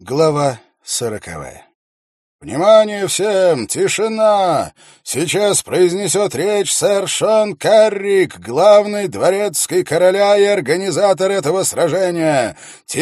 Глава 40. «Внимание всем! Тишина! Сейчас произнесет речь сэр Шон Каррик, главный дворецкий короля и организатор этого сражения!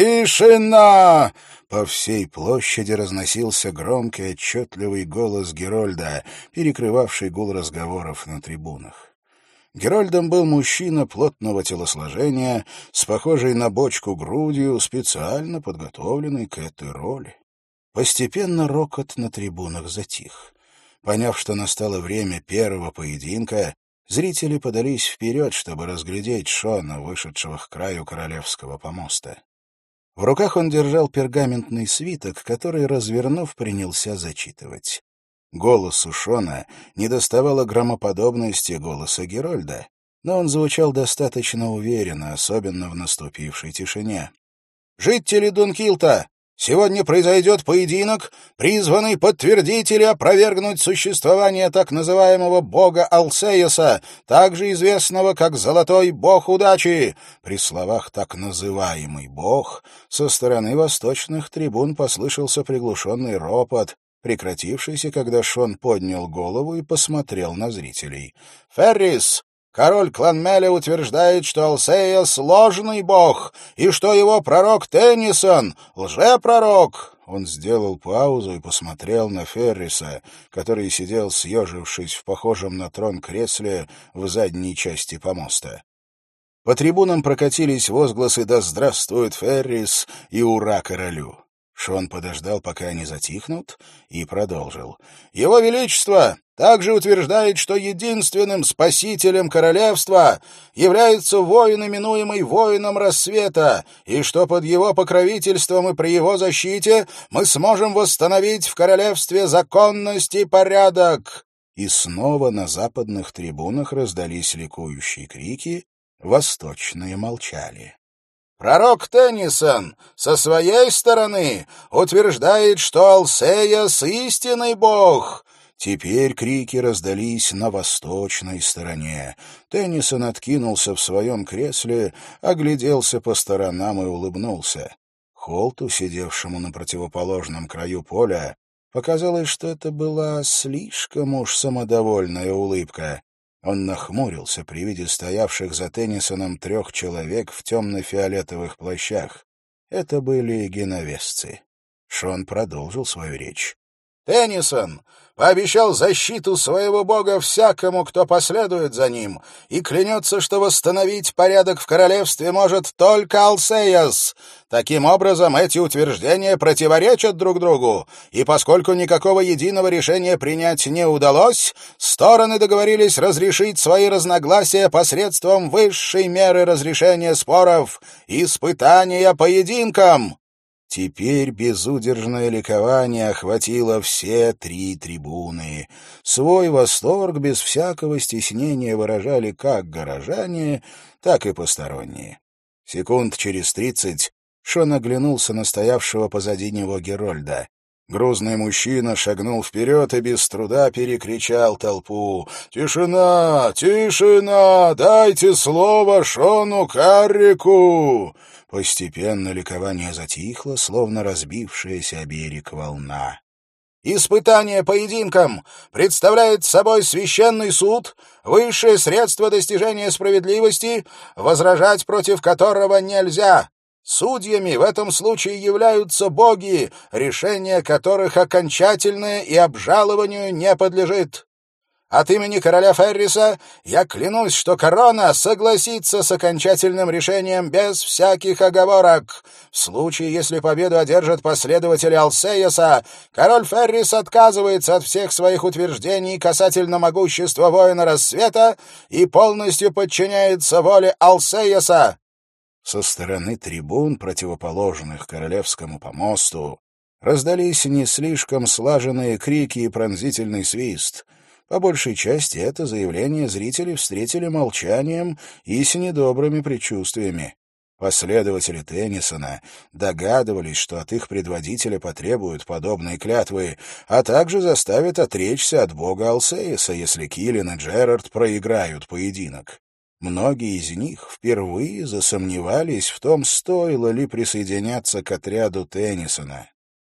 Тишина!» По всей площади разносился громкий, отчетливый голос Герольда, перекрывавший гул разговоров на трибунах. Герольдом был мужчина плотного телосложения, с похожей на бочку грудью, специально подготовленный к этой роли. Постепенно рокот на трибунах затих. Поняв, что настало время первого поединка, зрители подались вперед, чтобы разглядеть Шона, вышедшего к краю королевского помоста. В руках он держал пергаментный свиток, который, развернув, принялся зачитывать. Голосу Шона недоставало громоподобности голоса Герольда, но он звучал достаточно уверенно, особенно в наступившей тишине. «Жители Дункилта! Сегодня произойдет поединок, призванный подтвердить или опровергнуть существование так называемого бога Алсеяса, также известного как Золотой бог удачи». При словах «так называемый бог» со стороны восточных трибун послышался приглушенный ропот, прекратившийся, когда Шон поднял голову и посмотрел на зрителей. «Феррис! Король Кланмеля утверждает, что Алсеяс — ложный бог, и что его пророк Теннисон — лжепророк». Он сделал паузу и посмотрел на Ферриса, который сидел, съежившись в похожем на трон кресле в задней части помоста. По трибунам прокатились возгласы «Да здравствует Феррис!» и «Ура королю!». Шон подождал, пока они затихнут, и продолжил. «Его Величество также утверждает, что единственным спасителем королевства является воин, именуемый Воином Рассвета, и что под его покровительством и при его защите мы сможем восстановить в королевстве законность и порядок». И снова на западных трибунах раздались ликующие крики, восточные молчали. Пророк Теннисон со своей стороны утверждает, что Алсеяс — истинный бог. Теперь крики раздались на восточной стороне. Теннисон откинулся в своем кресле, огляделся по сторонам и улыбнулся. Холту, сидевшему на противоположном краю поля, показалось, что это была слишком уж самодовольная улыбка. Он нахмурился при виде стоявших за Теннисоном 3 человек в темно-фиолетовых плащах. Это были геновесцы. Шон продолжил свою речь. «Теннисон пообещал защиту своего бога всякому, кто последует за ним, и клянется, что восстановить порядок в королевстве может только Алсеяс. Таким образом, эти утверждения противоречат друг другу, и поскольку никакого единого решения принять не удалось, стороны договорились разрешить свои разногласия посредством высшей меры разрешения споров — испытания поединком». Теперь безудержное ликование охватило все 3 трибуны. Свой восторг без всякого стеснения выражали как горожане, так и посторонние. Секунд через 30 Шон оглянулся на стоявшего позади него Герольда. Грузный мужчина шагнул вперед и без труда перекричал толпу. «Тишина! Тишина! Дайте слово Шону Каррику!» Постепенно ликование затихло, словно разбившаяся о берег волна. «Испытание поединком представляет собой священный суд, высшее средство достижения справедливости, возражать против которого нельзя. Судьями в этом случае являются боги, решение которых окончательное и обжалованию не подлежит. От имени короля Ферриса я клянусь, что корона согласится с окончательным решением без всяких оговорок. В случае, если победу одержат последователи Алсеяса, король Феррис отказывается от всех своих утверждений касательно могущества воина Рассвета и полностью подчиняется воле Алсеяса». Со стороны трибун, противоположных королевскому помосту, раздались не слишком слаженные крики и пронзительный свист. По большей части это заявление зрители встретили молчанием и с недобрыми предчувствиями. Последователи Теннисона догадывались, что от их предводителя потребуют подобные клятвы, а также заставят отречься от бога Алсеяса, если Киллин и Джерард проиграют поединок. Многие из них впервые засомневались в том, стоило ли присоединяться к отряду Теннисона.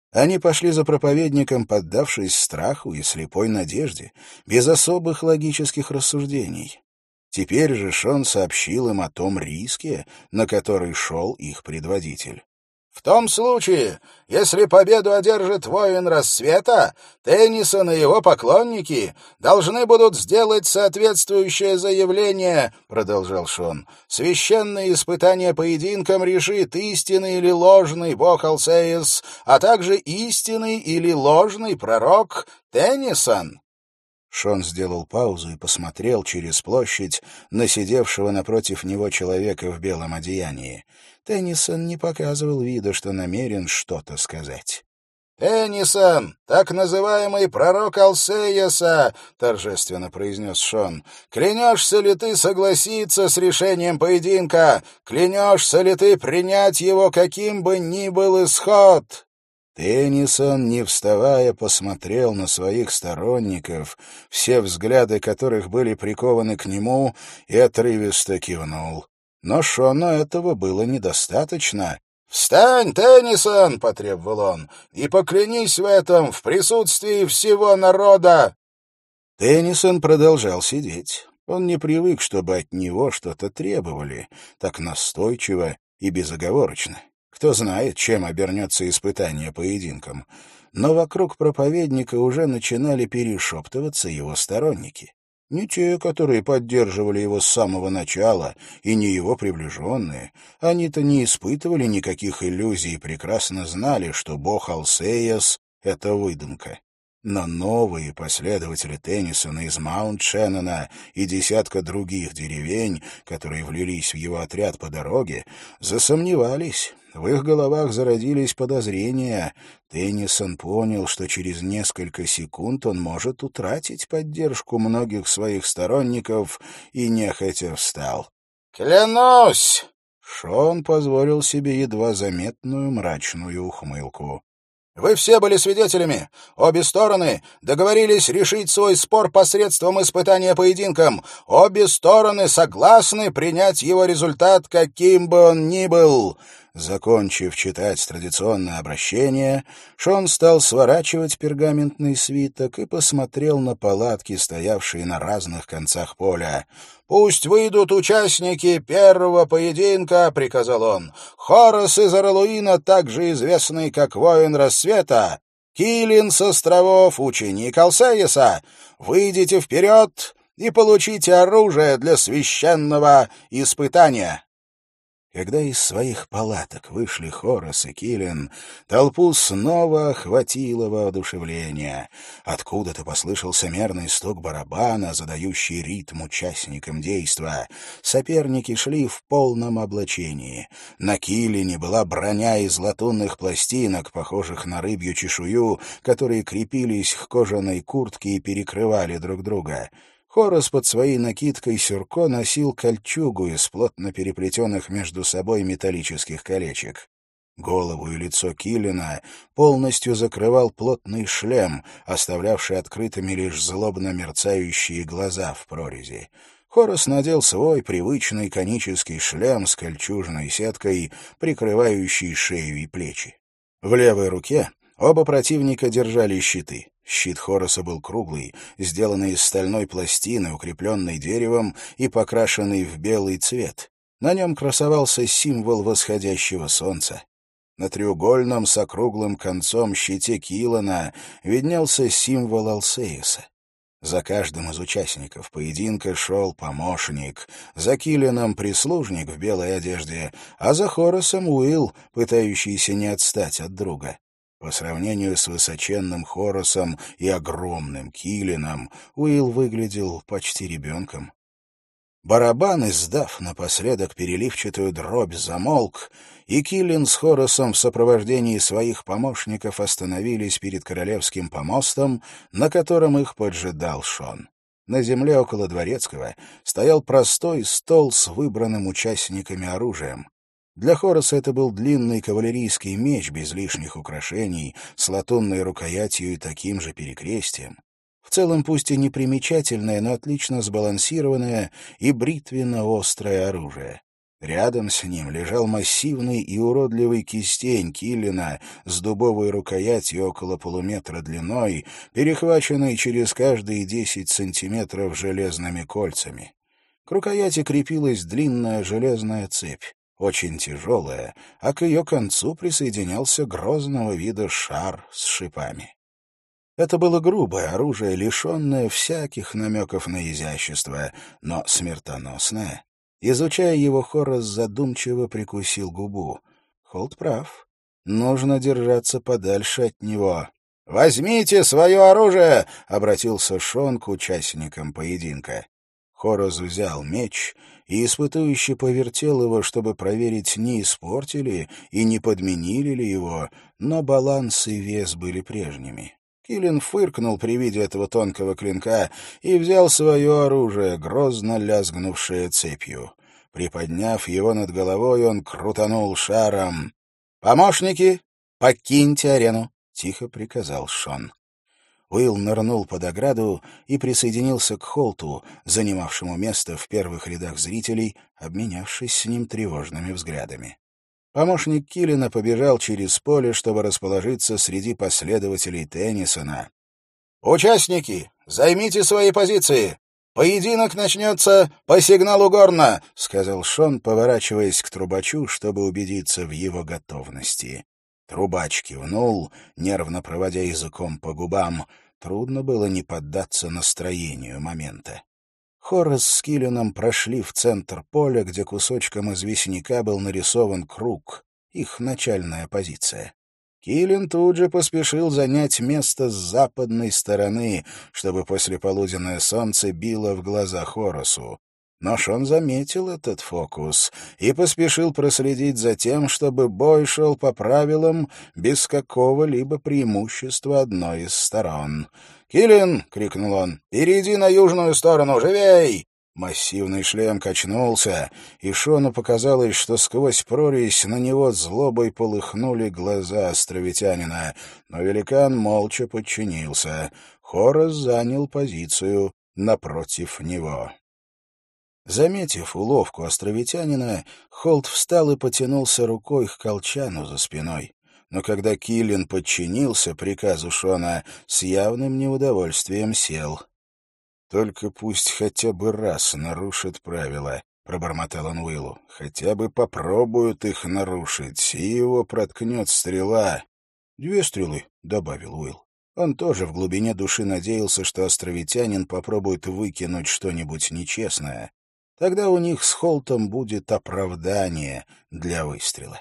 Они пошли за проповедником, поддавшись страху и слепой надежде, без особых логических рассуждений. Теперь же Шон сообщил им о том риске, на который шел их предводитель. «В том случае, если победу одержит воин Рассвета, Теннисон и его поклонники должны будут сделать соответствующее заявление», — продолжал Шон. «Священное испытание поединком решит, истинный или ложный бог Алсеис, а также истинный или ложный пророк Теннисон». Шон сделал паузу и посмотрел через площадь на сидевшего напротив него человека в белом одеянии. Теннисон не показывал вида, что намерен что-то сказать. «Теннисон, так называемый пророк Алсеяса», — торжественно произнес Шон, — «клянешься ли ты согласиться с решением поединка? Клянешься ли ты принять его, каким бы ни был исход?» Теннисон, не вставая, посмотрел на своих сторонников, все взгляды которых были прикованы к нему, и отрывисто кивнул. Но Шону этого было недостаточно. «Встань, Теннисон!» — потребовал он, — «и поклянись в этом в присутствии всего народа!» Теннисон продолжал сидеть. Он не привык, чтобы от него что-то требовали, так настойчиво и безоговорочно. Кто знает, чем обернется испытание поединком. Но вокруг проповедника уже начинали перешептываться его сторонники. Не те, которые поддерживали его с самого начала, и не его приближенные. Они-то не испытывали никаких иллюзий и прекрасно знали, что бог Алсеяс — это выдумка. Но новые последователи Теннисона из Маунт-Шеннона и десятка других деревень, которые влились в его отряд по дороге, засомневались. В их головах зародились подозрения. Теннисон понял, что через несколько секунд он может утратить поддержку многих своих сторонников, и нехотя встал. «Клянусь!» Шон позволил себе едва заметную мрачную ухмылку. «Вы все были свидетелями. Обе стороны договорились решить свой спор посредством испытания поединком. Обе стороны согласны принять его результат, каким бы он ни был». Закончив читать традиционное обращение, Шон стал сворачивать пергаментный свиток и посмотрел на палатки, стоявшие на разных концах поля. «Пусть выйдут участники первого поединка», — приказал он. «Хорос из Аралуина, также известный как Воин Рассвета, Килин с островов, ученик Алсеяса. Выйдите вперед и получите оружие для священного испытания». Когда из своих палаток вышли Хорос и Килин, толпу снова охватило воодушевление. Откуда-то послышался мерный стук барабана, задающий ритм участникам действа. Соперники шли в полном облачении. На Килине была броня из латунных пластинок, похожих на рыбью чешую, которые крепились к кожаной куртке и перекрывали друг друга. Хорос под своей накидкой сюрко носил кольчугу из плотно переплетенных между собой металлических колечек. Голову и лицо Килина полностью закрывал плотный шлем, оставлявший открытыми лишь злобно мерцающие глаза в прорези. Хорос надел свой привычный конический шлем с кольчужной сеткой, прикрывающей шею и плечи. В левой руке оба противника держали щиты. Щит Хороса был круглый, сделанный из стальной пластины, укрепленной деревом и покрашенный в белый цвет. На нем красовался символ восходящего солнца. На треугольном с округлым концом щите Килана виднелся символ Алсеиса. За каждым из участников поединка шел помощник, за Килином прислужник в белой одежде, а за Хоросом Уилл, пытающийся не отстать от друга. По сравнению с высоченным Хоросом и огромным Килином, Уилл выглядел почти ребенком. Барабан, издав напоследок переливчатую дробь, замолк, и Килин с Хоросом в сопровождении своих помощников остановились перед королевским помостом, на котором их поджидал Шон. На земле около Дворецкого стоял простой стол с выбранным участниками оружием. Для Хороса это был длинный кавалерийский меч без лишних украшений, с латунной рукоятью и таким же перекрестием. В целом, пусть и непримечательное, но отлично сбалансированное и бритвенно-острое оружие. Рядом с ним лежал массивный и уродливый кистень Киллина с дубовой рукоятью около полуметра длиной, перехваченной через каждые 10 сантиметров железными кольцами. К рукояти крепилась длинная железная цепь, очень тяжелая, а к ее концу присоединялся грозного вида шар с шипами. Это было грубое оружие, лишенное всяких намеков на изящество, но смертоносное. Изучая его, Хорас задумчиво прикусил губу. Холт прав. Нужно держаться подальше от него. «Возьмите свое оружие!» — обратился Шон к участникам поединка. Хорас взял меч и испытующе повертел его, чтобы проверить, не испортили и не подменили ли его, но баланс и вес были прежними. Киллин фыркнул при виде этого тонкого клинка и взял свое оружие, грозно лязгнувшее цепью. Приподняв его над головой, он крутанул шаром. «Помощники, покиньте арену!» — тихо приказал Шон. Уилл нырнул под ограду и присоединился к Холту, занимавшему место в первых рядах зрителей, обменявшись с ним тревожными взглядами. Помощник Киллина побежал через поле, чтобы расположиться среди последователей Теннисона. «Участники, займите свои позиции! Поединок начнется по сигналу горна!» — сказал Шон, поворачиваясь к трубачу, чтобы убедиться в его готовности. Трубач кивнул, нервно проводя языком по губам. Трудно было не поддаться настроению момента. Хорас с Киллином прошли в центр поля, где кусочком известняка был нарисован круг, их начальная позиция. Киллин тут же поспешил занять место с западной стороны, чтобы послеполуденное солнце било в глаза Хорасу. Но Шон заметил этот фокус и поспешил проследить за тем, чтобы бой шел по правилам без какого-либо преимущества одной из сторон. «Киллин!» — крикнул он. «Перейди на южную сторону! Живей!» Массивный шлем качнулся, и Шону показалось, что сквозь прорезь на него злобой полыхнули глаза островитянина, но великан молча подчинился. Хорас занял позицию напротив него. Заметив уловку островитянина, Холт встал и потянулся рукой к колчану за спиной. Но когда Киллин подчинился приказу Шона, с явным неудовольствием сел. «Только пусть хотя бы раз нарушат правила», — пробормотал он Уиллу. «Хотя бы попробуют их нарушить, и его проткнет стрела». «2 стрелы», — добавил Уилл. Он тоже в глубине души надеялся, что островитянин попробует выкинуть что-нибудь нечестное. Тогда у них с Холтом будет оправдание для выстрела.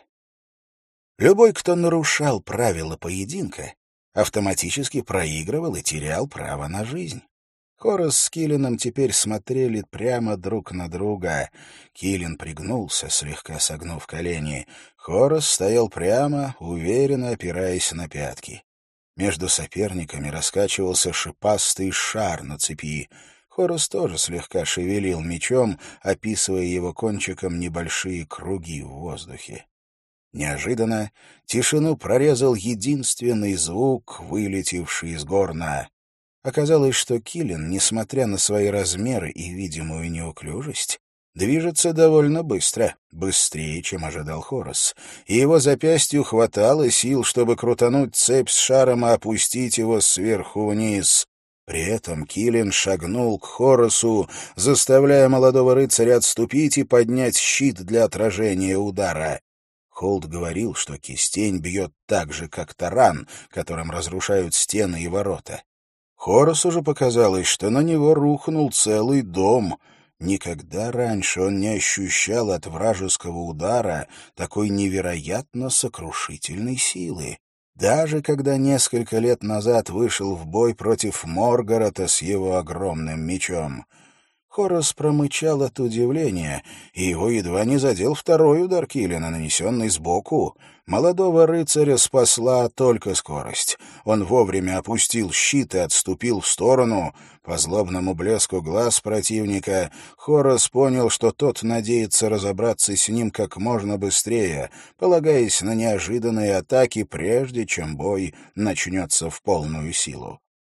Любой, кто нарушал правила поединка, автоматически проигрывал и терял право на жизнь. Хорас с Киллином теперь смотрели прямо друг на друга. Киллин пригнулся, слегка согнув колени. Хорас стоял прямо, уверенно опираясь на пятки. Между соперниками раскачивался шипастый шар на цепи. Хорас тоже слегка шевелил мечом, описывая его кончиком небольшие круги в воздухе. Неожиданно тишину прорезал единственный звук, вылетевший из горна. Оказалось, что Киллин, несмотря на свои размеры и видимую неуклюжесть, движется довольно быстро, быстрее, чем ожидал Хорас, и его запястью хватало сил, чтобы крутануть цепь с шаром и опустить его сверху вниз. При этом Киллин шагнул к Хорасу, заставляя молодого рыцаря отступить и поднять щит для отражения удара. Холт говорил, что кистень бьет так же, как таран, которым разрушают стены и ворота. Хорасу же показалось, что на него рухнул целый дом. Никогда раньше он не ощущал от вражеского удара такой невероятно сокрушительной силы. Даже когда несколько лет назад вышел в бой против Моргорота с его огромным мечом. Хорас промычал от удивления, и его едва не задел второй удар Киллина, нанесенный сбоку. Молодого рыцаря спасла только скорость. Он вовремя опустил щит и отступил в сторону. По злобному блеску глаз противника Хорас понял, что тот надеется разобраться с ним как можно быстрее, полагаясь на неожиданные атаки, прежде чем бой начнется в полную силу.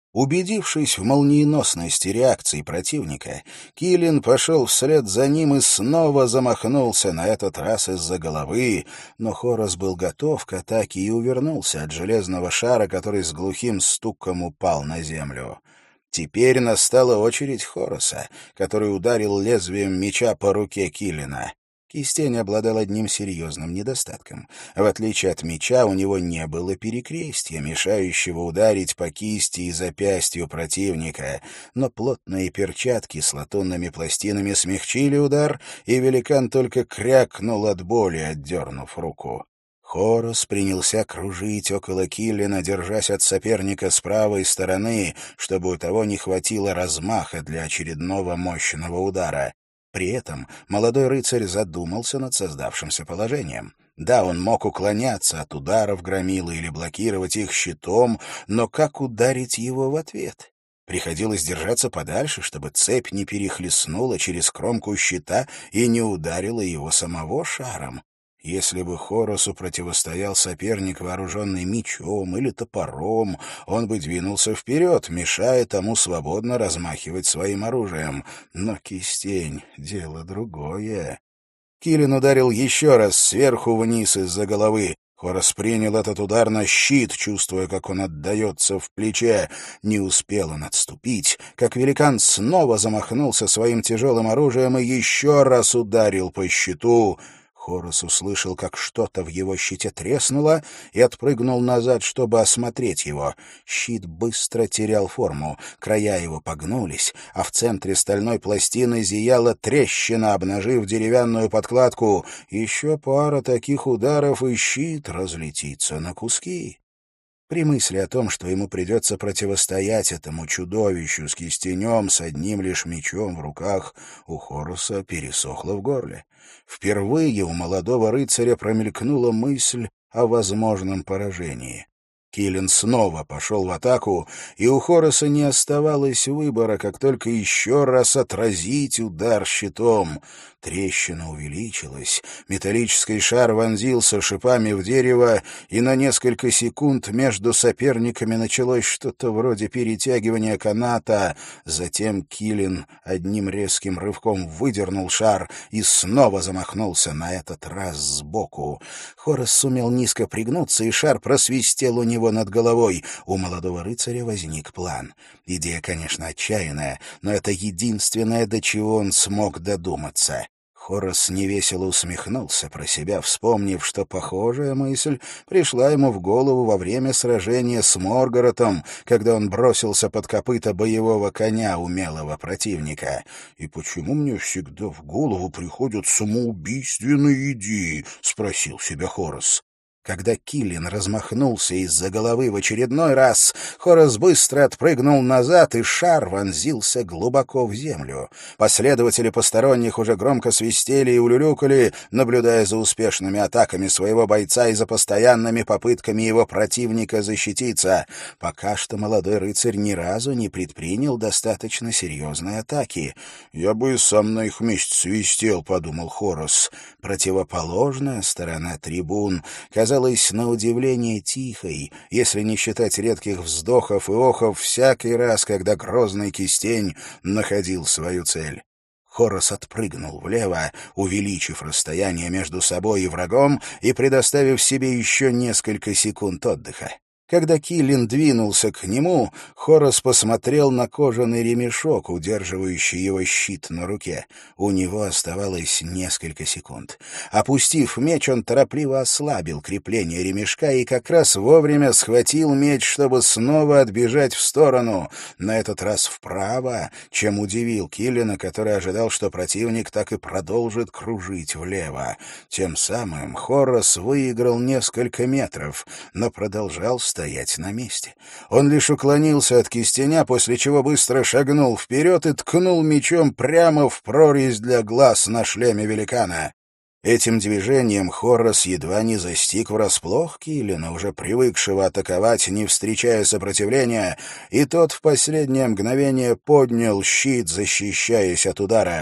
Убедившись в молниеносности реакции противника, Килин пошел вслед за ним и снова замахнулся, на этот раз из-за головы, но Хорос был готов к атаке и увернулся от железного шара, который с глухим стуком упал на землю. Теперь настала очередь Хороса, который ударил лезвием меча по руке Килина. Кистень обладал одним серьезным недостатком. В отличие от меча, у него не было перекрестья, мешающего ударить по кисти и запястью противника, но плотные перчатки с латунными пластинами смягчили удар, и великан только крякнул от боли, отдернув руку. Хорос принялся кружить около Киллина, держась от соперника с правой стороны, чтобы у того не хватило размаха для очередного мощного удара. При этом молодой рыцарь задумался над создавшимся положением. Да, он мог уклоняться от ударов громилы или блокировать их щитом, но как ударить его в ответ? Приходилось держаться подальше, чтобы цепь не перехлестнула через кромку щита и не ударила его самого шаром. Если бы Хоросу противостоял соперник, вооруженный мечом или топором, он бы двинулся вперед, мешая тому свободно размахивать своим оружием. Но кистень — дело другое. Килин ударил еще раз сверху вниз из-за головы. Хорос принял этот удар на щит, чувствуя, как он отдается в плече. Не успел он отступить, как великан снова замахнулся своим тяжелым оружием и еще раз ударил по щиту. Хорос услышал, как что-то в его щите треснуло, и отпрыгнул назад, чтобы осмотреть его. Щит быстро терял форму, края его погнулись, а в центре стальной пластины зияла трещина, обнажив деревянную подкладку. Еще пара таких ударов, и щит разлетится на куски. При мысли о том, что ему придется противостоять этому чудовищу с кистенем, с одним лишь мечом в руках, у Хороса пересохло в горле. Впервые у молодого рыцаря промелькнула мысль о возможном поражении. Килин снова пошел в атаку, и у Хороса не оставалось выбора, как только еще раз отразить удар щитом. Трещина увеличилась, металлический шар вонзился шипами в дерево, и на несколько секунд между соперниками началось что-то вроде перетягивания каната. Затем Килин одним резким рывком выдернул шар и снова замахнулся, на этот раз сбоку. Хорос сумел низко пригнуться, и шар просвистел у него над головой. У молодого рыцаря возник план. Идея, конечно, отчаянная, но это единственное, до чего он смог додуматься. Хорос невесело усмехнулся про себя, вспомнив, что похожая мысль пришла ему в голову во время сражения с Моргоротом, когда он бросился под копыта боевого коня умелого противника. «И почему мне всегда в голову приходят самоубийственные идеи?» — спросил себя Хорос. Когда Килин размахнулся из-за головы в очередной раз, Хорос быстро отпрыгнул назад, и шар вонзился глубоко в землю. Последователи посторонних уже громко свистели и улюлюкали, наблюдая за успешными атаками своего бойца и за постоянными попытками его противника защититься. Пока что молодой рыцарь ни разу не предпринял достаточно серьезной атаки. «Я бы и сам на их месте свистел», — подумал Хорос. Противоположная сторона трибун казалась на удивление тихой, если не считать редких вздохов и охов всякий раз, когда грозный кистень находил свою цель. Хорос отпрыгнул влево, увеличив расстояние между собой и врагом и предоставив себе еще несколько секунд отдыха. Когда Килин двинулся к нему, Хорос посмотрел на кожаный ремешок, удерживающий его щит на руке. У него оставалось несколько секунд. Опустив меч, он торопливо ослабил крепление ремешка и как раз вовремя схватил меч, чтобы снова отбежать в сторону, на этот раз вправо, чем удивил Киллина, который ожидал, что противник так и продолжит кружить влево. Тем самым Хорос выиграл несколько метров, но продолжал стоять на месте. Он лишь уклонился от кистеня, после чего быстро шагнул вперед и ткнул мечом прямо в прорезь для глаз на шлеме великана. Этим движением Хорос едва не застиг врасплох Киллина, уже привыкшего атаковать, не встречая сопротивления, и тот в последнее мгновение поднял щит, защищаясь от удара.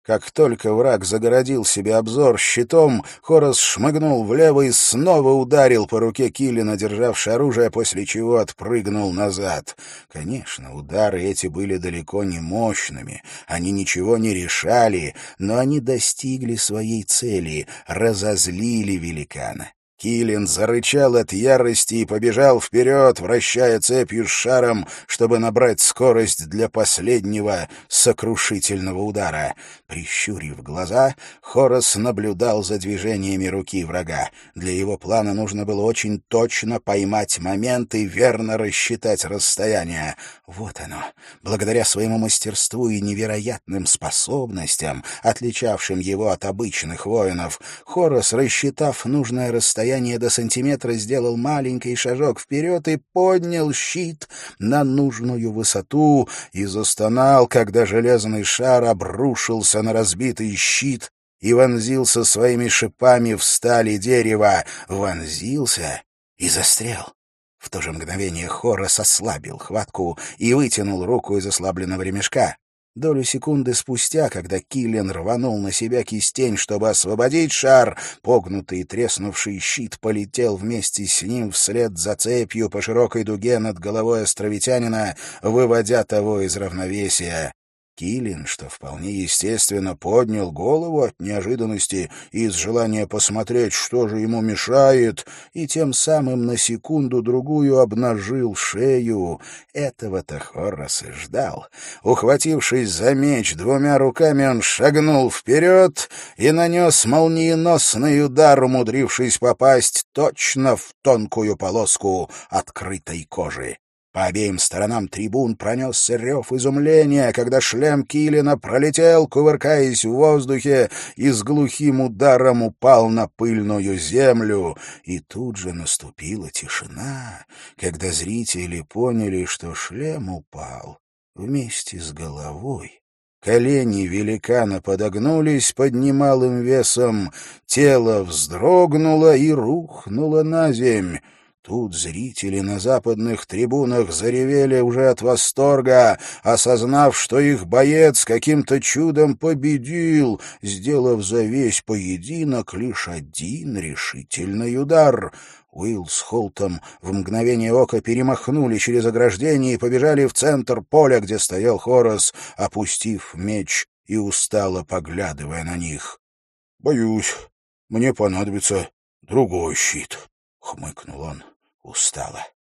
Как только враг загородил себе обзор щитом, Хорас шмыгнул влево и снова ударил по руке Киллина, державшей оружие, после чего отпрыгнул назад. Конечно, удары эти были далеко не мощными, они ничего не решали, но они достигли своей цели, разозлили великана. Киллин зарычал от ярости и побежал вперед, вращая цепью с шаром, чтобы набрать скорость для последнего сокрушительного удара. Прищурив глаза, Хорас наблюдал за движениями руки врага. Для его плана нужно было очень точно поймать момент и верно рассчитать расстояние. Вот оно. Благодаря своему мастерству и невероятным способностям, отличавшим его от обычных воинов, Хорас, рассчитав нужное расстояние до сантиметра, сделал маленький шажок вперед и поднял щит на нужную высоту и застонал, когда железный шар обрушился на разбитый щит и вонзился своими шипами в стали дерева. Вонзился и застрял. В то же мгновение Хорас ослабил хватку и вытянул руку из ослабленного ремешка. Долю секунды спустя, когда Киллин рванул на себя кистень, чтобы освободить шар, погнутый и треснувший щит полетел вместе с ним вслед за цепью по широкой дуге над головой островитянина, выводя того из равновесия. Киллин, что вполне естественно, поднял голову от неожиданности и из желания посмотреть, что же ему мешает, и тем самым на секунду-другую обнажил шею. Этого-то Хорас и ждал. Ухватившись за меч двумя руками, он шагнул вперед и нанес молниеносный удар, умудрившись попасть точно в тонкую полоску открытой кожи. По обеим сторонам трибун пронесся рев изумления, когда шлем Киллина пролетел, кувыркаясь в воздухе, и с глухим ударом упал на пыльную землю. И тут же наступила тишина, когда зрители поняли, что шлем упал вместе с головой. Колени великана подогнулись под немалым весом, тело вздрогнуло и рухнуло на земь. Тут зрители на западных трибунах заревели уже от восторга, осознав, что их боец каким-то чудом победил, сделав за весь поединок лишь один решительный удар. Уилл с Холтом в мгновение ока перемахнули через ограждение и побежали в центр поля, где стоял Хорас, опустив меч и устало поглядывая на них. — Боюсь, мне понадобится другой щит, — хмыкнул он устало.